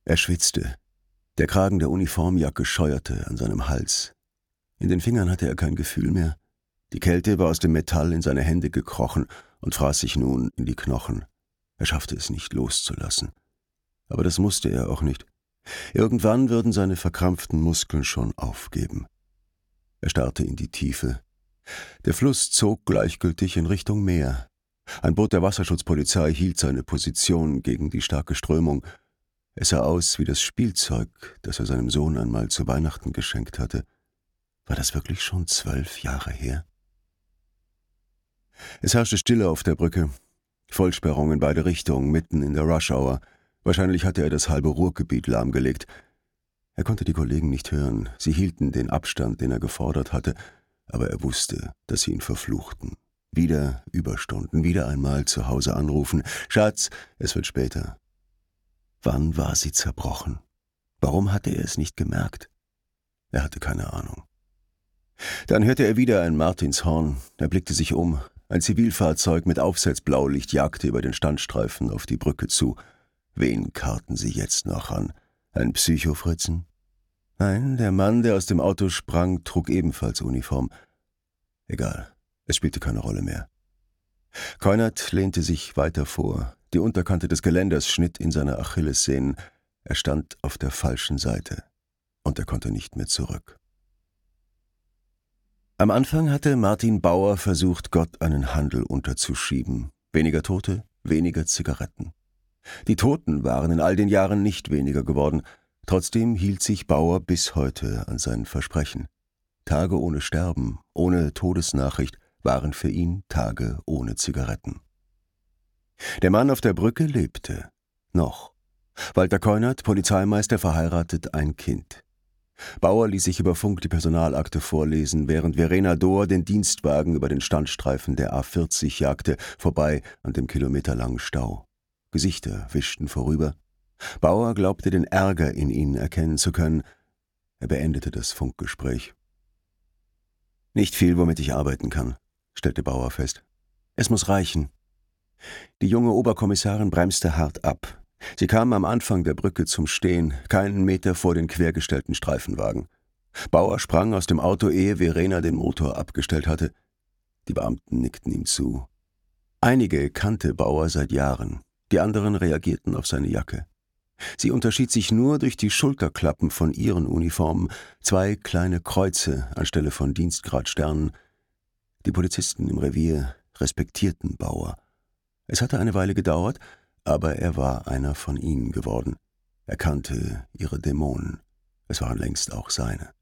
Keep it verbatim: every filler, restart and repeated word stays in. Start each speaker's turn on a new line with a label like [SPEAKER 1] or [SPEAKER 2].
[SPEAKER 1] Er schwitzte. Der Kragen der Uniformjacke scheuerte an seinem Hals. In den Fingern hatte er kein Gefühl mehr. Die Kälte war aus dem Metall in seine Hände gekrochen und fraß sich nun in die Knochen. Er schaffte es nicht loszulassen. Aber das musste er auch nicht. Irgendwann würden seine verkrampften Muskeln schon aufgeben. Er starrte in die Tiefe. Der Fluss zog gleichgültig in Richtung Meer. Ein Boot der Wasserschutzpolizei hielt seine Position gegen die starke Strömung. Es sah aus wie das Spielzeug, das er seinem Sohn einmal zu Weihnachten geschenkt hatte. War das wirklich schon zwölf Jahre her? Es herrschte Stille auf der Brücke. Vollsperrung in beide Richtungen, mitten in der Rush-Hour. Wahrscheinlich hatte er das halbe Ruhrgebiet lahmgelegt. Er konnte die Kollegen nicht hören. Sie hielten den Abstand, den er gefordert hatte, aber er wusste, dass sie ihn verfluchten. Wieder Überstunden, wieder einmal zu Hause anrufen. »Schatz, es wird später.« Wann war sie zerbrochen? Warum hatte er es nicht gemerkt? Er hatte keine Ahnung. Dann hörte er wieder ein Martinshorn. Er blickte sich um. Ein Zivilfahrzeug mit Aufsetzblaulicht jagte über den Standstreifen auf die Brücke zu. Wen karten sie jetzt noch an? Ein Psychofritzen? Nein, der Mann, der aus dem Auto sprang, trug ebenfalls Uniform. Egal, es spielte keine Rolle mehr. Keunert lehnte sich weiter vor. Die Unterkante des Geländers schnitt in seine Achillessehnen. Er stand auf der falschen Seite. Und er konnte nicht mehr zurück. Am Anfang hatte Martin Bauer versucht, Gott einen Handel unterzuschieben. Weniger Tote, weniger Zigaretten. Die Toten waren in all den Jahren nicht weniger geworden. Trotzdem hielt sich Bauer bis heute an sein Versprechen. Tage ohne Sterben, ohne Todesnachricht, waren für ihn Tage ohne Zigaretten. Der Mann auf der Brücke lebte. Noch. Walter Keunert, Polizeimeister, verheiratet, ein Kind. Bauer ließ sich über Funk die Personalakte vorlesen, während Verena Dohr den Dienstwagen über den Standstreifen der A vierzig jagte, vorbei an dem kilometerlangen Stau. Gesichter wischten vorüber. Bauer glaubte, den Ärger in ihnen erkennen zu können. Er beendete das Funkgespräch. »Nicht viel, womit ich arbeiten kann«, stellte Bauer fest. »Es muss reichen.« Die junge Oberkommissarin bremste hart ab. Sie kam am Anfang der Brücke zum Stehen, keinen Meter vor den quergestellten Streifenwagen. Bauer sprang aus dem Auto, ehe Verena den Motor abgestellt hatte. Die Beamten nickten ihm zu. Einige kannte Bauer seit Jahren, die anderen reagierten auf seine Jacke. Sie unterschied sich nur durch die Schulterklappen von ihren Uniformen, zwei kleine Kreuze anstelle von Dienstgradsternen. Die Polizisten im Revier respektierten Bauer. Es hatte eine Weile gedauert, aber er war einer von ihnen geworden. Er kannte ihre Dämonen. Es waren längst auch seine.